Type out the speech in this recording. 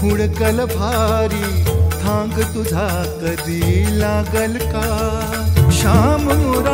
हुडकल भारी थांग तुझा कधी लागल का. श्याम